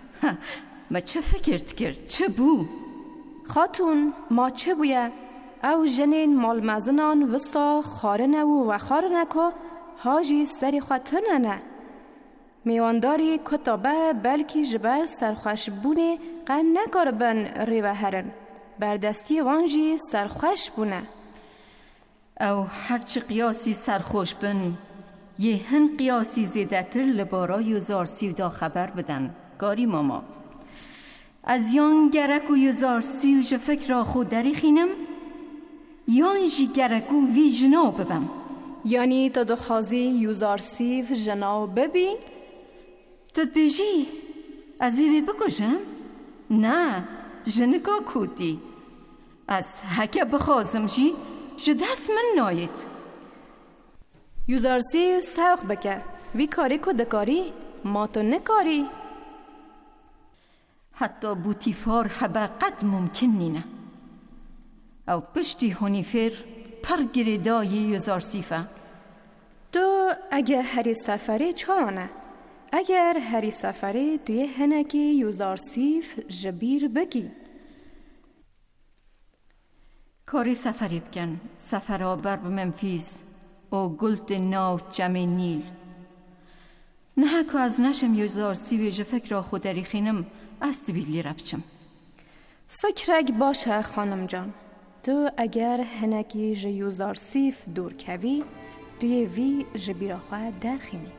ما چه فکرت کرد؟ چه بو؟ خاتون ما چه بویه؟ او جنین مال مزنان وستا خارنه و خارنه که هاجی سری خاطرنه نه میوانداری کتابه بلکی جبر سرخوش بونه قن نکار بن ریوه هرن بردستی وانجی سرخوش بونه او هرچی قیاسی سرخوش بن یه هن قیاسی زیدتر لبارا یوزارسیو دا خبر بدن گاری ماما از یان گرک و یوزارسیو جه فکر را خود داری خینم یان جی گرک و وی جنا ببم یعنی تو دخوازی یوزارسیو جنا ببی؟ تو بیجی از ایوی بکشم؟ نه جنگا کودی از هکه بخوازم جی جه دست من ناید یوزارسیو سوق بکه وی کاری که دکاری ما تو نکاری حتی بوتیفار حبا قد ممکن نینه او پشتی هونیفر پر گریدای یوزارسیفه تو اگه هری سفری چانه اگر هری سفری دوی هنکی یوزارسیف جبیر بگی کاری سفری بکن سفرها بر بمنفیس او گلت ناو جمع نیل نه که از نشم یوزارسیف جه فکر را خود داری خینم از دیبیلی ربچم فکرک باشه خانم جان تو اگر هنکی جه یوزارسیف دور کوی دوی وی جبیر خواه درخینی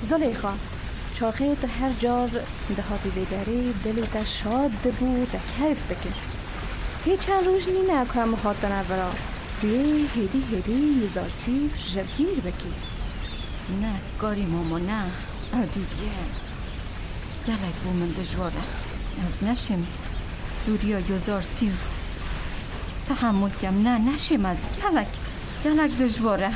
زلیخا چاخه تا هر جار دهاتی ویداری دلی تا شاد دبو تا کیف بکن هیچ چند روز نی نکم هاتن اورا دوی هیدی هیدی یوزارسیف جبگیر بکی نه کاری ماما نه ادویه گلک بو من دجواره از نشیم دوریا یوزارسیف تحمل کم نه نشیم از گلک گلک دجواره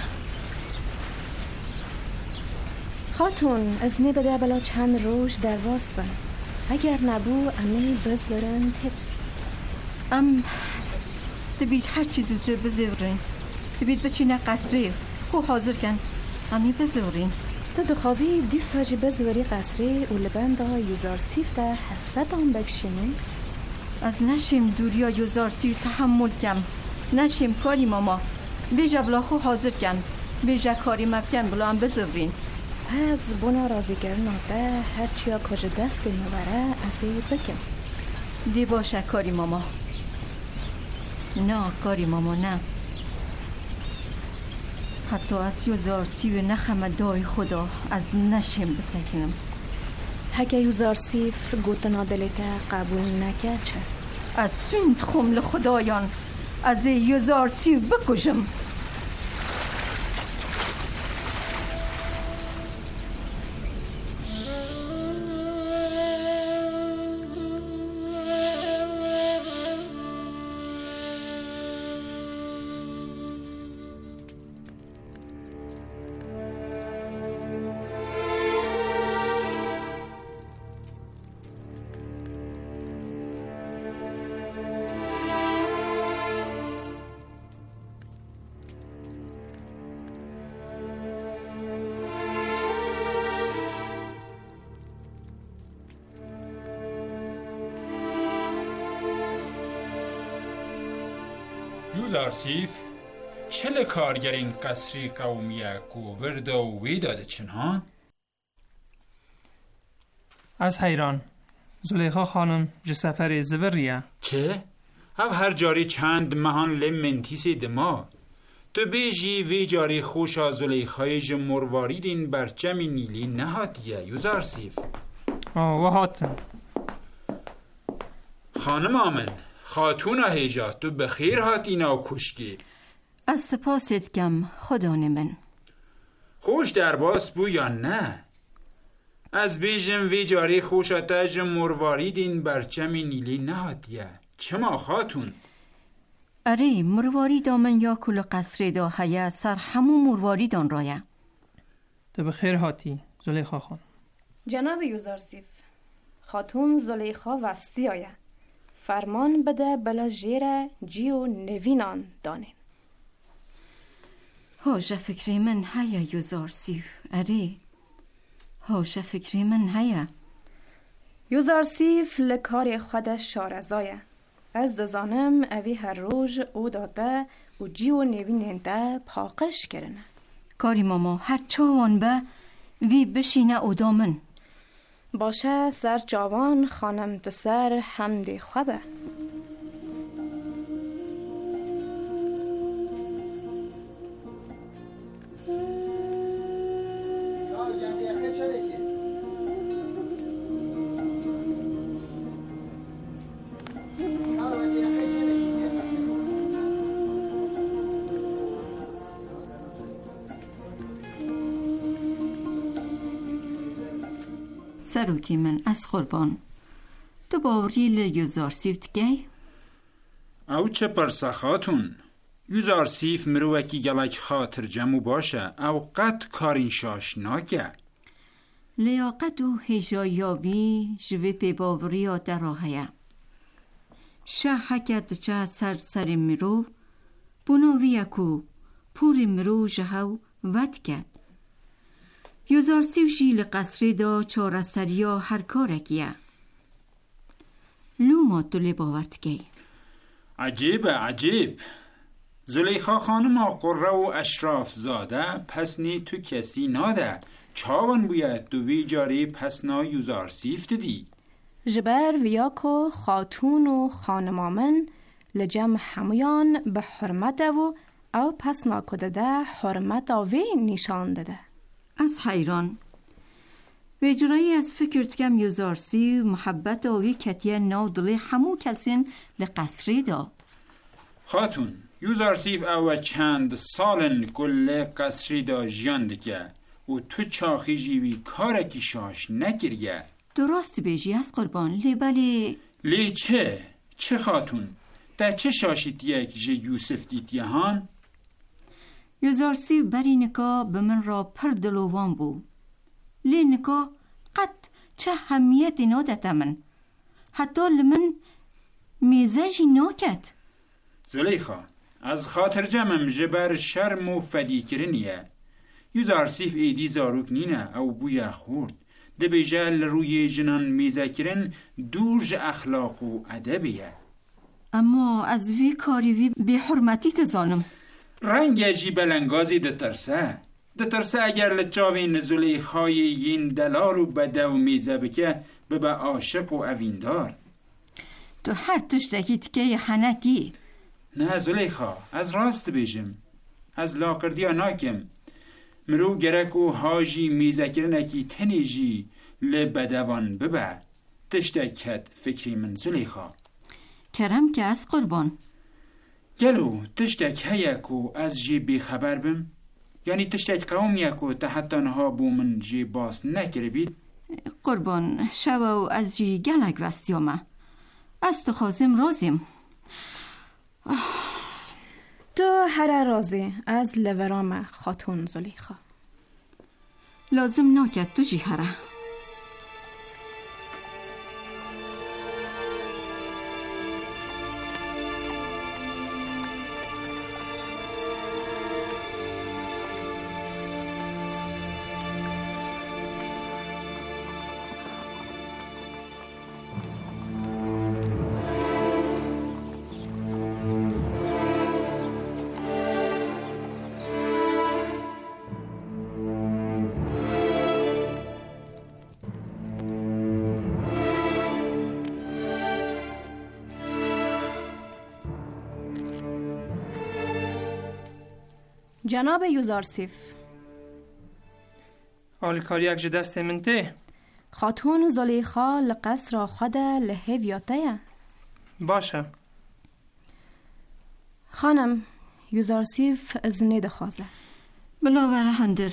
خاتون از نی بده بلا چند روز در واس بن اگر نبو امی بز برن تپس ام تبید هر چی زودتر بزورین تبید بچینه قصری خو حاضر کن امی بزورین تو دخوازی دی ساجی بزوری قصری و لبنده یوزارسیف ده حسرت آن بکشینی از نشیم دوریا یوزارسیف تحمل کم نشیم کاری ماما بیجا بلا خو حاضر کن بیجا کاری مبکن بلا هم بزورین پس بنا رازی گرناده هر چیا کج دست نوره ازی بکن دی باشه کاری ماما نه کاری ماما نه حتی از یوزارسیف نخم دای خدا از نشیم بسکنم هکه یوزارسیف گوتنا دلیتا قبول نکه چه از سنت خمل خدایان از یوزارسیف بکشم یوزارسیف چل کارگرین قصری قومیه گوورد و وی داده چنان؟ از حیران زلیخا خانم جه سفر زوریه چه؟ او هر جاری چند مهان لمنتیسی دما تو بیجی وی جاری خوشا زلیخای جه مرواریدین برچمی نیلی نهاتیه یوزارسیف آه و هاتن خانم آمن خاتون هیجات تو بخیر هاتینا و کشکی از سپاست کم خدا من خوش در باس بو یا نه از بیجم وی جاری خوش آتاج مرواریدین برچمی نیلی نهاتیه چما خاتون اره مروارید من یا کل قصر دا هیا سر همون مرواریدان رایه تو بخیر هاتی زلیخا خان جناب یوزارسیف خاتون زلیخا وستی آیه فرمان بده بلا جیره جیو نوینان دانین هاشه فکری من هیا یوزارسیف اره هاشه فکری من هیا یوزارسیف لکار خودش شارزایه از دزانم اوی هر روز او داده و جیو نویننده پاقش کرنه کاری ماما هر چاوان به وی بشینه او دامن باشه سر جوان خانم تو سر حمد خوبه سروکی من از قربان تو باوری لیوزارسیف تگی؟ او چه پرسا خاتون یوزارسیف مروکی گلک خاطر جمو باشه او قد کارین شاش ناکه لیاقت و هجایابی جوی پی باوری ها در آهیه شه حکت چه سر سر مرو بونوی اکو پور مرو جهو ود کد یوزارسیف جیل قصری دا چاره سریا هر کارکیه لوما تو لی باورد گی عجیبه عجیب زلیخا خانم آقره و اشراف زاده پس نی تو کسی ناده چاون باید دوی جاری پس نا یوزارسیف دی جبر ویاکو خاتون و خانمامن لجم همویان به حرمت و او پس ناکده ده حرمت آوی نشان داده از حیران به جرایی از فکرت کم یزارسی محبت آوی کتیه ناو دلی همو کسین لقصری دا. خاتون یزارسیف او چند سالن کل قصری دا جیان دکه و تو چاخی جیوی کارکی شاش نکریه. درست بیجی از قربان لی بلی لی چه؟ چه خاتون؟ در چه شاشید یک جه یوسف دیتیه هان؟ یزارسی بری نکا به من را پر دلوان بو. لی نکا قد چه همیتی نادت من. حتی لمن میزجی ناکت. زلیخا از خاطر جمم جبر شرم و فدی کرنیه. یزارسیف ایدی زاروک نینه او بویا خورد. ده بیجل روی جنان میزه کرن دورج اخلاق و ادبیه. اما از وی کاری وی به حرمتی تزانم. رنگ جی بلنگازی ده ترسه. ده ترسه اگر لچاوین زلیخای یین دلال و بده و میزه بکه ببا عاشق و اویندار. تو هر تشتکی تکه حنکی. نه زلیخا از راست بیجم. از لاکردیا ناکم. مرو گرک و حاجی میزه کرنکی تنی جی لبدوان ببه. تشتکت فکری من زلیخا. کرم که از قربان. گلو تشتک هیکو از جی بی خبر بم؟ یعنی تشتک قوم یکو تا حتی نها بو من جی باس نکره بید؟ قربان شو از جی گلک وستیامه. از تو خازم رازیم. تو هر رازی از لورام خاتون زلیخا. لازم ناکت تو جی هره. جناب یزارسیف آلکاریک جه دست من ته خاتون زلیخا لقصر خود لحویاته باشه. خانم یزارسیف از نده خوازه بلا بره هندر.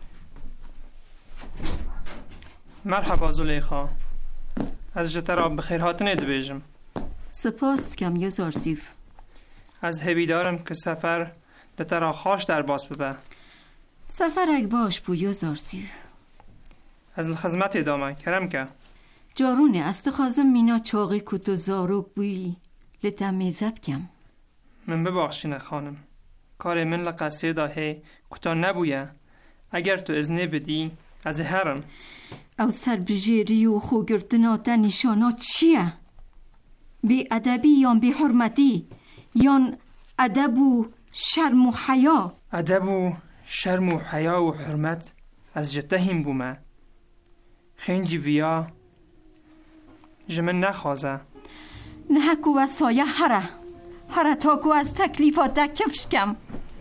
مرحبا زلیخا. از جتر بخیر هاتنه دو بیجم. سپاس کم یزارسیف. از هبیدارم که سفر لترا خاش در باس ببه. سفر اگ باش بو یزارسیف. از الخزمت ادامه کرم که جارونه استخازم مینا چاقی کتو زاروک بوی لتم میزب کم. من ببخشینه خانم. کار من لقصیر داهی کتا نبویه. اگر تو ازنه بدی از هرم. او سر بجیری و خوگردناتا نشانات چیه؟ بی ادبی یا بی حرمتی یا ادب و شرم و حیا؟ ادب و شرم و حیا و حرمت از جتهم بومه. خنجی ویا جمن نخوازه. نهکو و سایه هره هره تاکو از تکلیفات کفش کم.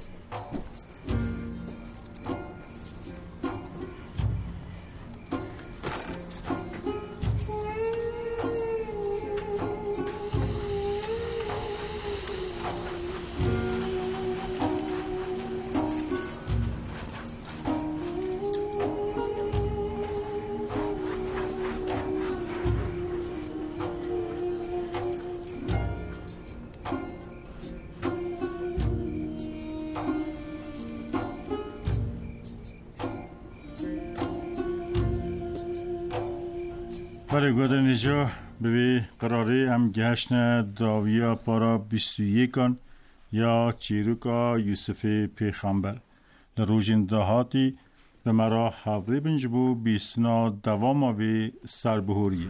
برای گودن اینجا به قراری هم گشن داویا پارا بیست و یکان یا چیروکا یوسف پیغمبر لروژین دهاتی به مرا حوری بنجبو بیستنا دوام به سربهوریه.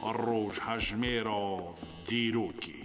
هروج هجميرا ديروكي.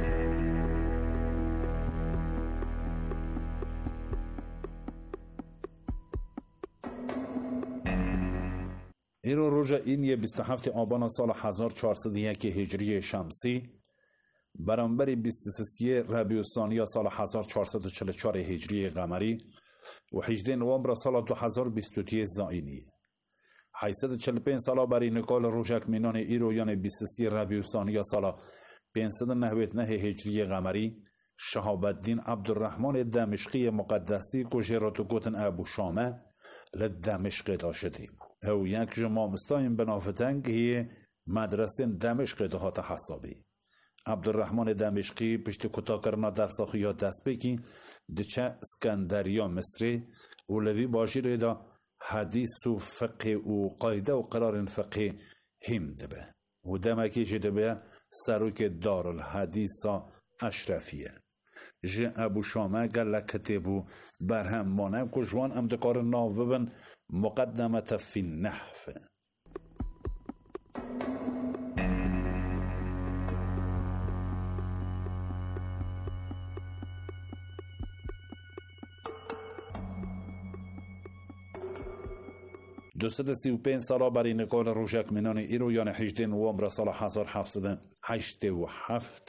ایرو روژا این یه بیست و هفت آبان سال هزار و چهارصد و یک هجری شمسی برانبر بیست و سه ربیع الثانی سال هزار و چهارصد و چهل و چهار هجری قمری و هجده نوامبر سال دو هزار و بیست و سه زائینی. هشتصد و چهل و پنج سال برای نکال روژک مینان ایرو یعنی بیست و سه ربیع الثانی سال پانصد و نود و نه هجری قمری شهاب الدین عبدالرحمن دمشقی مقدسی کجرات و گوتن ابو شامه لدمشق داشتیم او یک جمامستاین بنافتنگ هی مدرسه دمشق دهات حسابی. عبدالرحمن دمشقی پشت کتا کرنا در ساخیا دست بکی دچه اسکندریا مصری و لوی باشی ریدا حدیث و فقه و قایده و قرار فقه هم دبه و دمکی جدبه سروک دار الحدیث اشرفیه. جه ابو شامه گل کتبو برهم مانم که جوان ام دکار ناو ببن مقدمت فی النحف. دوست سی و پنج سالا برای نکال روژک منان ایرو یعنی هجده نوامبر سال هزار و هفتصد و هشتاد و هفت